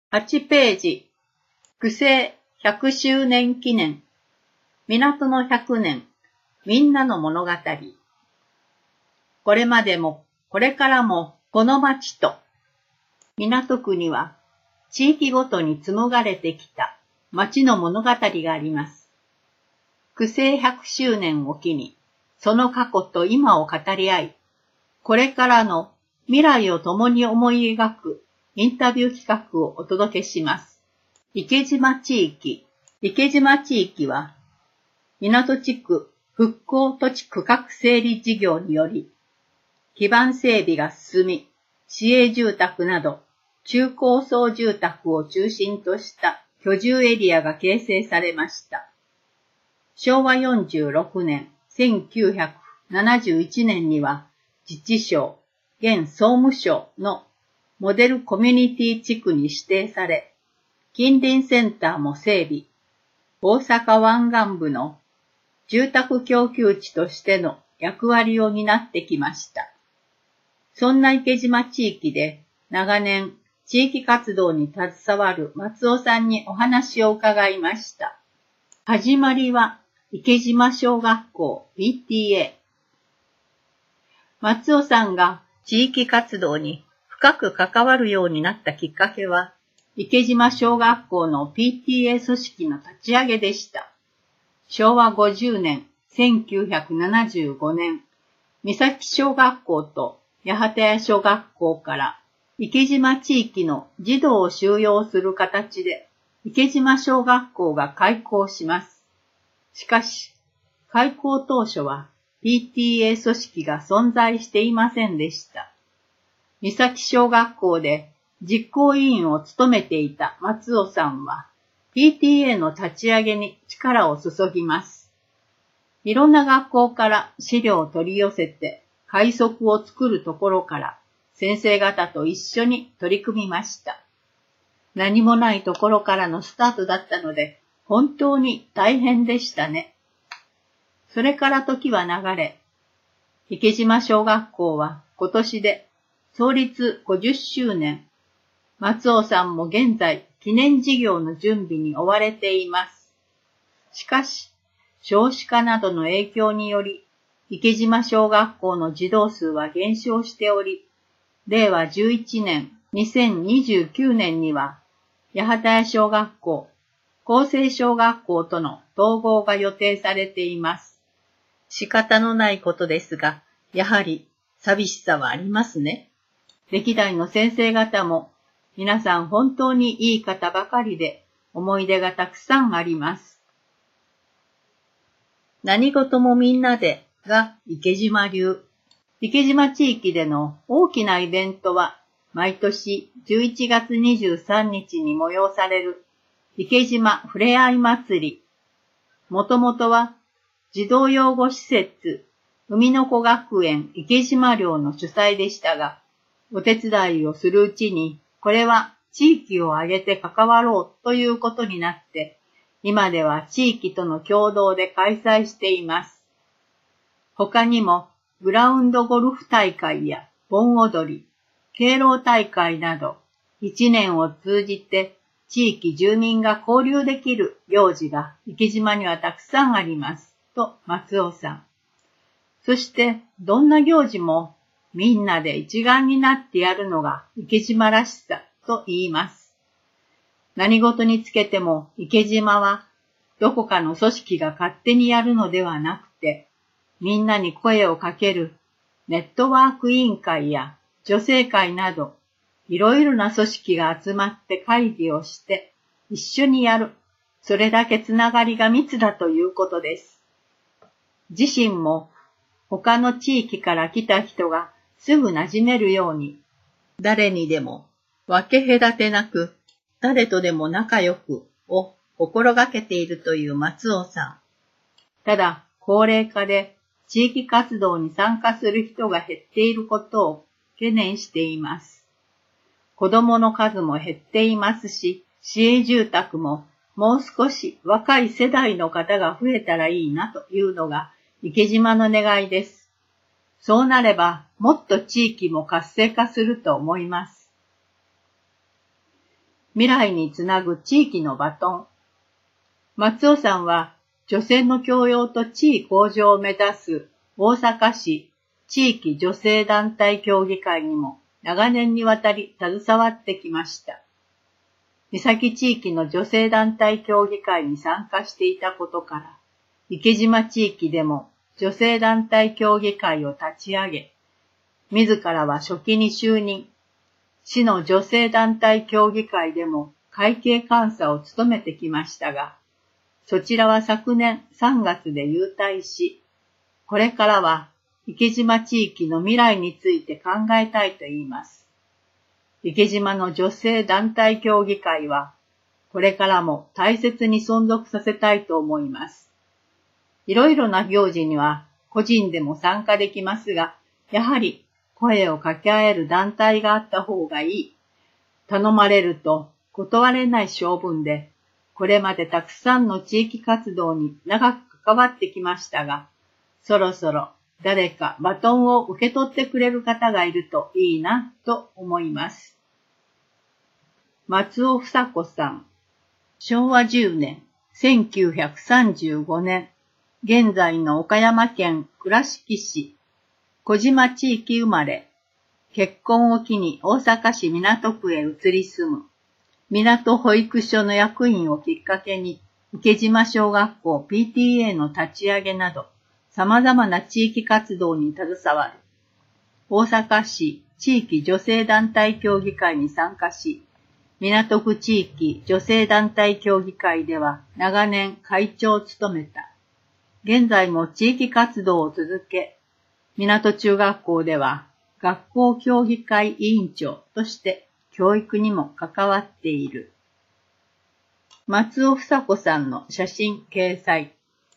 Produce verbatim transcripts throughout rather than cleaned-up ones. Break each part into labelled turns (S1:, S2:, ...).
S1: はちページ、区政ひゃくしゅうねん記念、港のひゃくねん、みんなの物語。これまでも、これからも、この町と、港区には、地域ごとに紡がれてきた町の物語があります。区政ひゃくしゅうねんを機に、その過去と今を語り合い、これからの未来を共に思い描くインタビュー企画をお届けします。池島地域。池島地域は、港地区復興土地区画整理事業により、基盤整備が進み、市営住宅など中高層住宅を中心とした居住エリアが形成されました。しょうわよんじゅうろくねん、せんきゅうひゃくななじゅういちねんには自治省、現総務省のモデルコミュニティ地区に指定され、近隣センターも整備、大阪湾岸部の住宅供給地としての役割を担ってきました。そんな池島地域で長年地域活動に携わる松尾さんにお話を伺いました。始まりは池島小学校 ピーティーエー。松尾さんが地域活動に深く関わるようになったきっかけは、池島小学校の ピーティーエー 組織の立ち上げでした。しょうわごじゅうねん、せんきゅうひゃくななじゅうごねん、三崎小学校と八幡屋小学校から池島地域の児童を収容する形で池島小学校が開校します。しかし、開校当初は ピーティーエー 組織が存在していませんでした。三崎小学校で実行委員を務めていた松尾さんは ピーティーエー の立ち上げに力を注ぎます。いろんな学校から資料を取り寄せて快速を作るところから先生方と一緒に取り組みました。何もないところからのスタートだったので本当に大変でしたね。それから時は流れ、池島小学校は今年で創立ごじゅっしゅうねん。松尾さんも現在記念事業の準備に追われています。しかし、少子化などの影響により、池島小学校の児童数は減少しており、れいわじゅういちねん、にせんにじゅうきゅうねんには、八幡屋小学校、厚生小学校との統合が予定されています。仕方のないことですが、やはり寂しさはありますね。歴代の先生方も、皆さん本当にいい方ばかりで、思い出がたくさんあります。何事もみんなでが池島流。池島地域での大きなイベントは、毎年じゅういちがつにじゅうさんにちに催される池島ふれあい祭り。もともとは児童養護施設海の子学園池島寮の主催でしたが、お手伝いをするうちに、これは地域を挙げて関わろうということになって、今では地域との共同で開催しています。他にもグラウンドゴルフ大会や盆踊り、敬老大会など、一年を通じて地域住民が交流できる行事が池島にはたくさんあります。と松尾さん。そしてどんな行事もみんなで一丸になってやるのが池島らしさと言います。何事につけても池島はどこかの組織が勝手にやるのではなくて、みんなに声をかけるネットワーク委員会や女性会など、いろいろな組織が集まって会議をして一緒にやる。それだけつながりが密だということです。自身も他の地域から来た人がすぐ馴染めるように、誰にでも分け隔てなく、誰とでも仲良くを心がけているという松尾さん。ただ、高齢化で地域活動に参加する人が減っていることを懸念しています。子供の数も減っていますし、市営住宅ももう少し若い世代の方が増えたらいいなというのが池島の願いです。そうなればもっと地域も活性化すると思います。 未来につなぐ地域のバトン。松尾さんは女性の教養と地位向上を目指す大阪市地域女性団体協議会にも長年にわたり携わってきました。三崎地域の女性団体協議会に参加していたことから、池島地域でも女性団体協議会を立ち上げ、自らは書記に就任、市の女性団体協議会でも会計監査を務めてきましたが、そちらは昨年さんがつで優退し、これからは池島地域の未来について考えたいと言います。池島の女性団体協議会は、これからも大切に存続させたいと思います。いろいろな行事には個人でも参加できますが、やはり声を掛け合える団体があった方がいい。頼まれると断れない性分で、これまでたくさんの地域活動に長く関わってきましたが、そろそろ誰かバトンを受け取ってくれる方がいるといいなと思います。松尾房子さん、しょうわじゅうねん、せんきゅうひゃくさんじゅうごねん、現在の岡山県倉敷市、小島地域生まれ、結婚を機に大阪市港区へ移り住む、港保育所の役員をきっかけに、池島小学校 ピーティーエー の立ち上げなど、様々な地域活動に携わる。大阪市地域女性団体協議会に参加し、港区地域女性団体協議会では長年会長を務めた。現在も地域活動を続け、港中学校では学校協議会委員長として教育にも関わっている。松尾房子さんの写真掲載。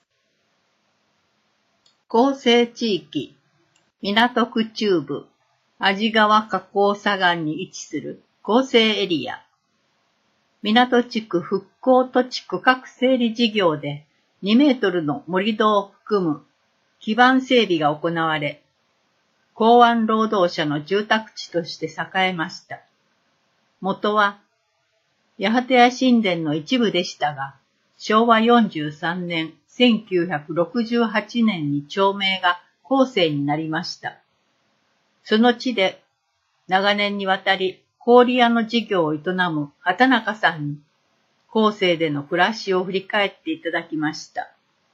S1: 構成地域、港区中部、鯵川河口左岸に位置する構成エリア。港地区復興土地区画整理事業でにメートルの盛り土を含む基盤整備が行われ、港湾労働者の住宅地として栄えました。元は八幡屋神殿の一部でしたが、しょうわよんじゅうさんねん、せんきゅうひゃくろくじゅうはちねんに町名が後世になりました。その地で長年にわたり氷屋の事業を営む畑中さんに後世での暮らしを振り返っていただきました。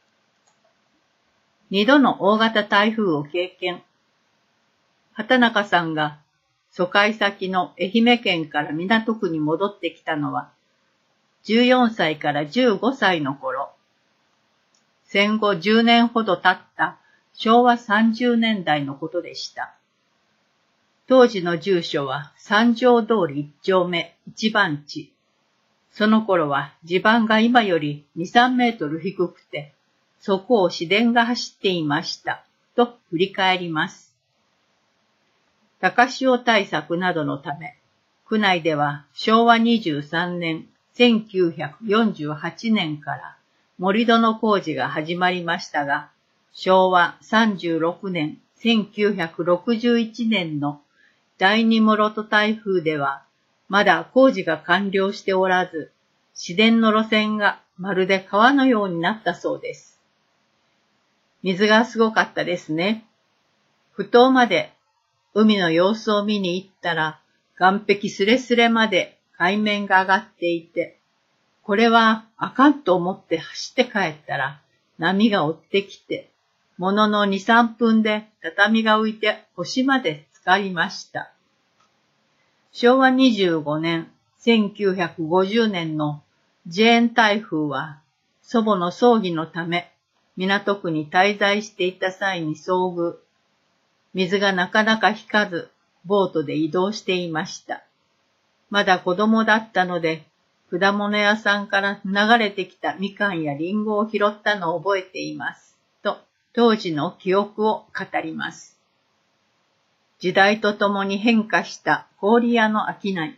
S1: 二度の大型台風を経験。畑中さんが疎開先の愛媛県から港区に戻ってきたのはじゅうよんさいからじゅうごさいの頃。戦後じゅうねんほど経ったしょうわさんじゅうねんだいのことでした。当時の住所は三条通り一丁目一番地。その頃は地盤が今よりに、さんメートル低くて、そこを市電が走っていました、と振り返ります。高潮対策などのため、区内ではしょうわにじゅうさんねん、せんきゅうひゃくよんじゅうはちねんから盛り土の工事が始まりましたが、しょうわさんじゅうろくねん、せんきゅうひゃくろくじゅういちねんの第二室戸台風では、まだ工事が完了しておらず、市電の路線がまるで川のようになったそうです。水がすごかったですね。埠頭まで海の様子を見に行ったら、岸壁すれすれまで海面が上がっていて、これはあかんと思って走って帰ったら、波が追ってきて、もののに、さんぷんで畳が浮いて腰まで浸かりました。しょうわにじゅうごねん、せんきゅうひゃくごじゅうねんのジェーン台風は、祖母の葬儀のため、港区に滞在していた際に遭遇。水がなかなか引かず、ボートで移動していました。まだ子供だったので、果物屋さんから流れてきたみかんやりんごを拾ったのを覚えています。と、当時の記憶を語ります。時代とともに変化した氷屋の商い。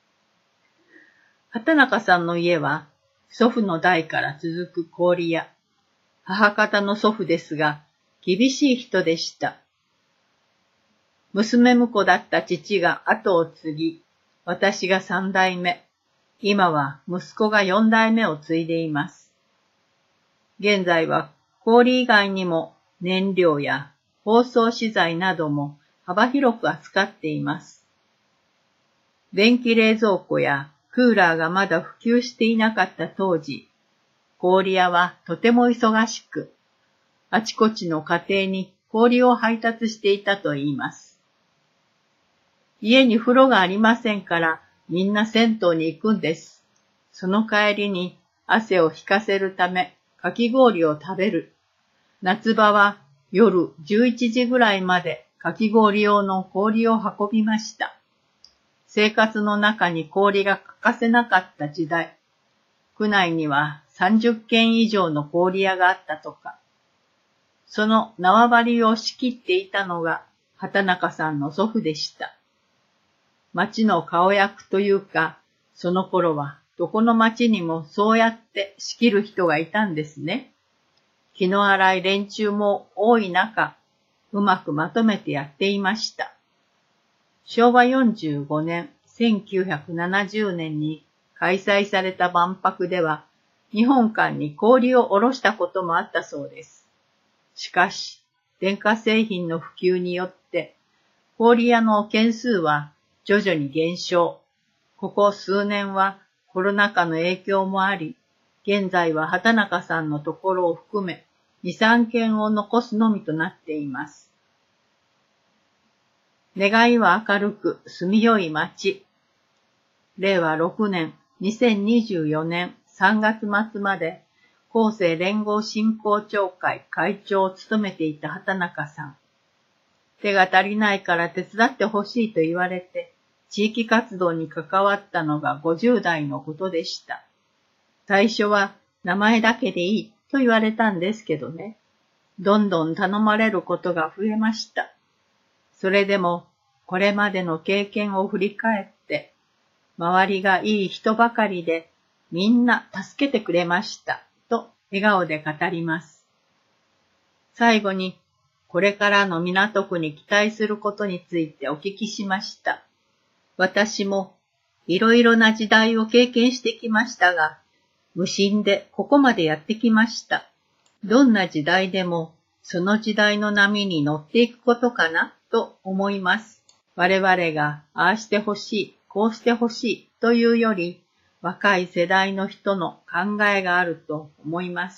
S1: 畑中さんの家は祖父の代から続く氷屋。母方の祖父ですが、厳しい人でした。娘婿だった父が後を継ぎ、私が三代目。 今は息子がよん代目を継いでいます。現在は氷以外にも燃料や包装資材なども幅広く扱っています。電気冷蔵庫やクーラーがまだ普及していなかった当時、氷屋はとても忙しく、あちこちの家庭に氷を配達していたと言います。家に風呂がありませんからみんな銭湯に行くんです。その帰りに汗を引かせるためかき氷を食べる。夏場は夜じゅういちじぐらいまでかき氷用の氷を運びました。生活の中に氷が欠かせなかった時代、区内にはさんじゅっけん以上の氷屋があったとか。その縄張りを仕切っていたのが畑中さんの祖父でした。町の顔役というか、その頃はどこの町にもそうやって仕切る人がいたんですね。気の荒い連中も多い中、うまくまとめてやっていました。しょうわよんじゅうごねん、せんきゅうひゃくななじゅうねんに開催された万博では、日本館に氷を下ろしたこともあったそうです。しかし、電化製品の普及によって、氷屋の件数は徐々に減少。ここ数年はコロナ禍の影響もあり、現在は畑中さんのところを含め、に、さんけんを残すのみとなっています。願いは明るく住みよい町。れいわろくねん、にせんにじゅうよねんさんがつまつまで、厚生連合振興協会会長を務めていた畑中さん。手が足りないから手伝ってほしいと言われて、地域活動に関わったのがごじゅう代のことでした。最初は名前だけでいいと言われたんですけどね。どんどん頼まれることが増えました。それでもこれまでの経験を振り返って、周りがいい人ばかりでみんな助けてくれましたと笑顔で語ります。最後にこれからの港区に期待することについてお聞きしました。私もいろいろな時代を経験してきましたが、無心でここまでやってきました。どんな時代でもその時代の波に乗っていくことかなと思います。我々がああしてほしい、こうしてほしいというより、若い世代の人の考えがあると思います。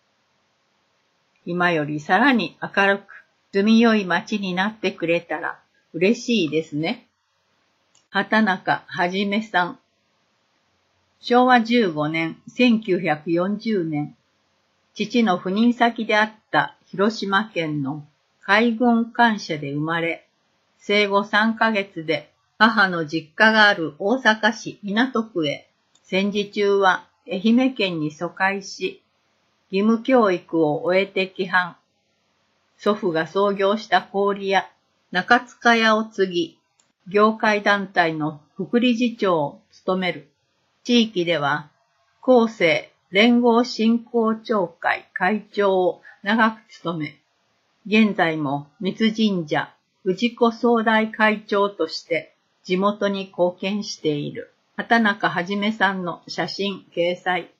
S1: 今よりさらに明るく住みよい街になってくれたら嬉しいですね。畑中はじめさん。しょうわじゅうごねん、せんきゅうひゃくよんじゅうねん、父の赴任先であった広島県の海軍官舎で生まれ、生後さんかげつで母の実家がある大阪市港区へ、戦時中は愛媛県に疎開し、義務教育を終えて帰還。祖父が創業した氷屋、中塚屋を継ぎ、業界団体の副理事長を務める。地域では、厚生連合振興協会会長を長く務め、現在も三津神社氏子総代会長として地元に貢献している。畑中はじめさんの写真掲載。